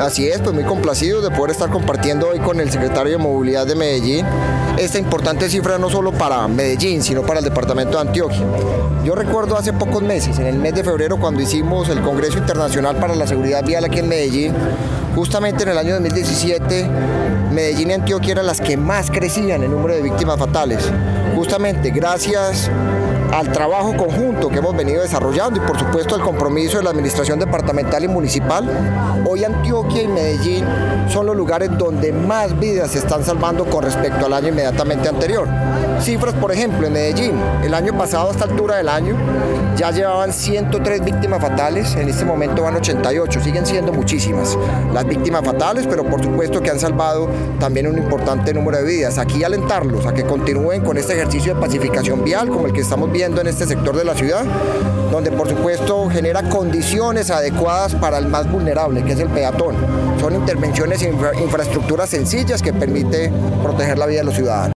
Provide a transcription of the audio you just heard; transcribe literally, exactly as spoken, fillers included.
Así es, pues muy complacido de poder estar compartiendo hoy con el secretario de Movilidad de Medellín esta importante cifra no solo para Medellín, sino para el departamento de Antioquia. Yo recuerdo hace pocos meses, en el mes de febrero, cuando hicimos el Congreso Internacional para la Seguridad Vial aquí en Medellín, justamente en el año dos mil diecisiete, Medellín y Antioquia eran las que más crecían en número de víctimas fatales. Justamente gracias al trabajo conjunto que hemos venido desarrollando y por supuesto al compromiso de la administración departamental y municipal, hoy Antioquia y Medellín son los lugares donde más vidas se están salvando con respecto al año inmediatamente anterior. Cifras, por ejemplo, en Medellín, el año pasado a esta altura del año ya llevaban ciento tres víctimas fatales, en este momento van ochenta y ocho, siguen siendo muchísimas las víctimas fatales, pero por supuesto que han salvado también un importante número de vidas. Aquí alentarlos a que continúen con este ejercicio de pacificación vial como el que estamos viendo en este sector de la ciudad, donde por supuesto genera condiciones adecuadas para el más vulnerable, que es el peatón. Son intervenciones e infra- infraestructuras sencillas que permite proteger la vida de los ciudadanos.